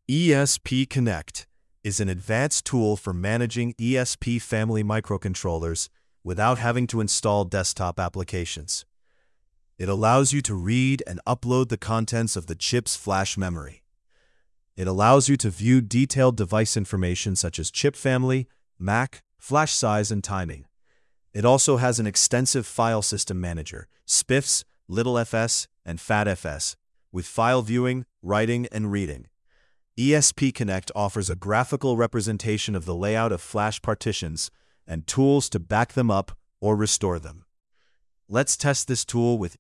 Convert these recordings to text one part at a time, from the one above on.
ESP Connect is an advanced tool for managing ESP family microcontrollers without having to install desktop applications. It allows you to read and upload the contents of the chip's flash memory. It allows you to view detailed device information such as chip family, MAC, flash size, and timing. It also has an extensive file system manager, SPIFs, LittleFS, and FATFS, with file viewing, writing, and reading. ESP Connect offers a graphical representation of the layout of flash partitions and tools to back them up or restore them. Let's test this tool with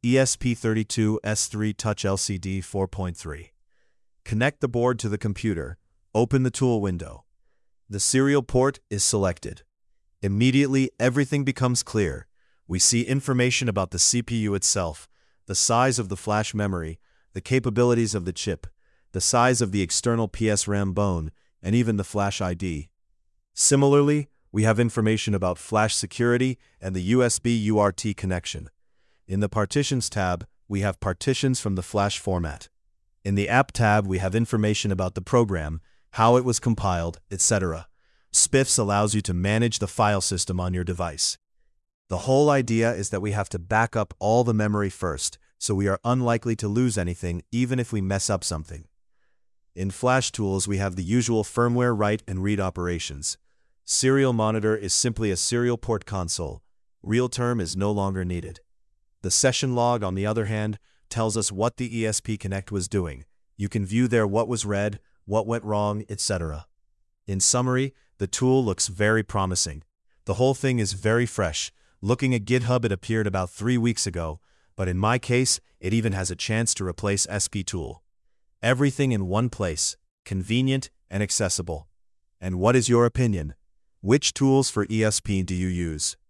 ESP32S3 Touch LCD 4.3. Connect the board to the computer. Open the tool window. The serial port is selected. Immediately, everything becomes clear. We see information about the CPU itself, the size of the flash memory, the capabilities of the chip, the size of the external PSRAM bone, and even the flash ID. Similarly, we have information about flash security and the USB UART connection. In the Partitions tab, we have partitions from the flash format. In the App tab, we have information about the program, how it was compiled, etc. SPIFs allows you to manage the file system on your device. The whole idea is that we have to back up all the memory first, so we are unlikely to lose anything even if we mess up something. In Flash Tools, we have the usual firmware write and read operations. Serial Monitor is simply a serial port console. Real-term is no longer needed. The session log, on the other hand, tells us what the ESP Connect was doing. You can view there what was read, what went wrong, etc. In summary, the tool looks very promising. The whole thing is very fresh. Looking at GitHub, it appeared about 3 weeks ago, but in my case, it even has a chance to replace SP-Tool. Everything in one place, convenient and accessible. And what is your opinion? Which tools for ESP do you use?